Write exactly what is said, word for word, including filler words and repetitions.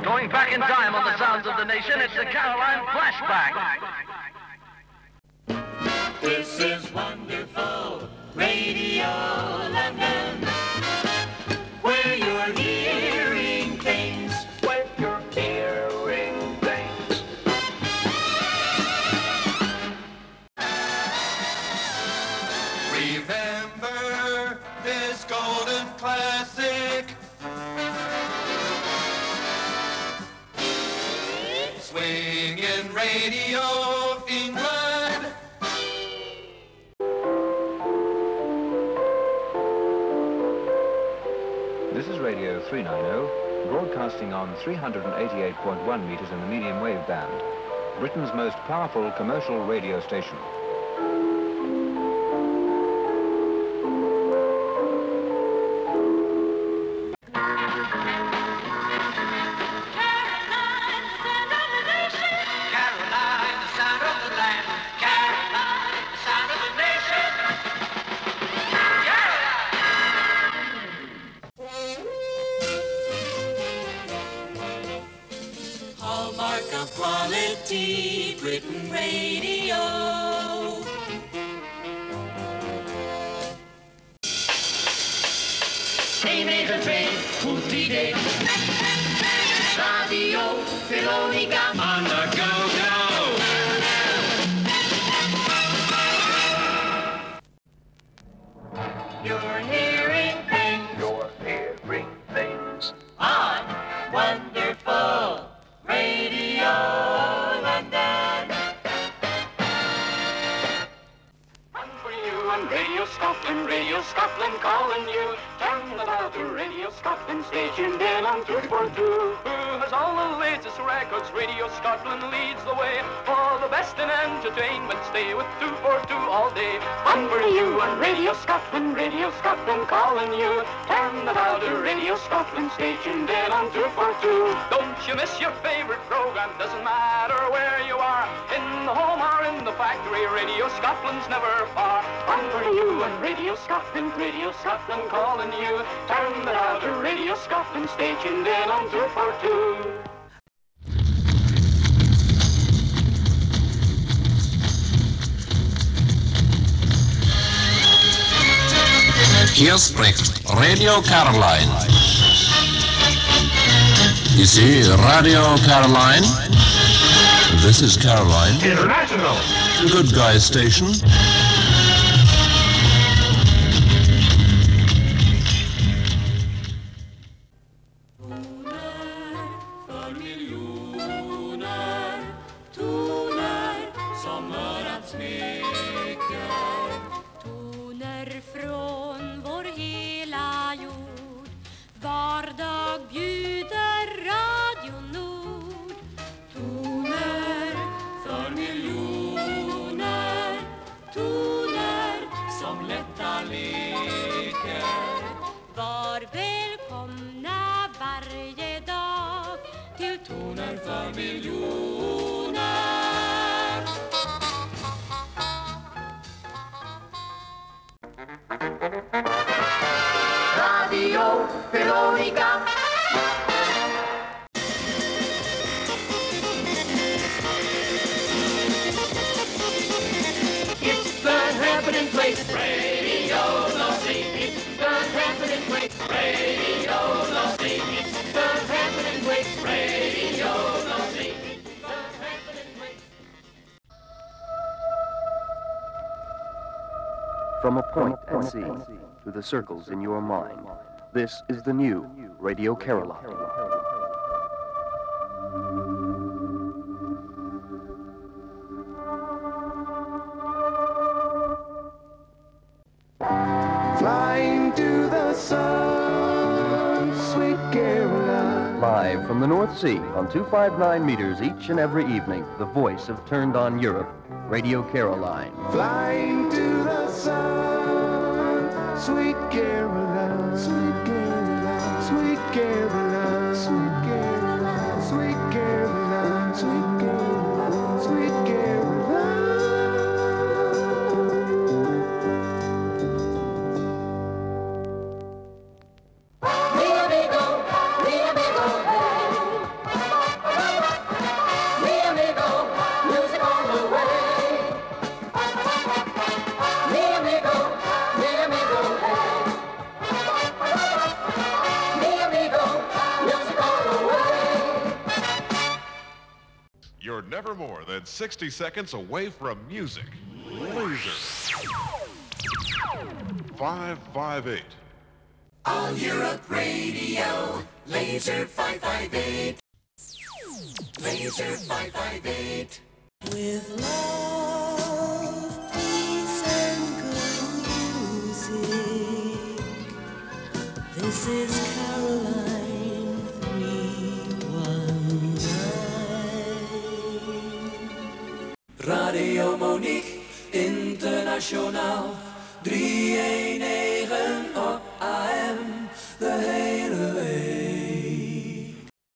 Going back in time on the sounds of the nation, it's the Caroline Flashback. This is wonderful Radio London, where you're hearing things, where you're hearing things. Remember this golden classic, swinging radio of England. This is Radio three ninety, broadcasting on three hundred eighty-eight point one meters in the medium wave band, Britain's most powerful commercial radio station. Britain Radio. Teenage train, Putide. Radio Veronica on the go-go. You're hearing things. You're hearing things on Wonderful Radio. Radio Scotland, Radio Scotland calling you. Turn it out to Radio Scotland station, then on two forty-two. Who has all the latest records? Radio Scotland leads the way for the best in entertainment. Stay with two forty-two all day. Fun for you on Radio Scotland, Radio Scotland calling you. Turn it out to Radio Scotland station, then on two forty-two. Don't you miss your favorite program? Doesn't matter where you are, in the home or in the factory. Radio Scotland's never far. Fun for you on Radio Scotland, Radio Scotland calling you. Turn it out to Radio Scotland station, then on two forty-two. Hier spricht Radio Caroline. You see, Radio Caroline. This is Caroline. International. Good guy station. Radio Veronica. It's the happening place. Radio Nothing. It's the happening place. Radio Nothing. It's the happening place. Radio Nothing. It's the happening place. From a point at sea to the circles in your mind, this is the new Radio Caroline. Flying to the sun, sweet Caroline. Live from the North Sea on two fifty-nine meters each and every evening, the voice of Turned On Europe, Radio Caroline. Flying to the sun, sweet Caroline, sweet Caroline, sweet Caroline, sweet Caroline, sweet Caroline, sweet Caroline, sweet Caroline. Me amigo, me amigo, hey. never more than sixty seconds away from music. Laser. five five eight. All Europe Radio. Laser five five eight. Laser five five eight. With love, peace, and good music. This is Caroline three one nine. Radio Monique, internationaal. drie een negen op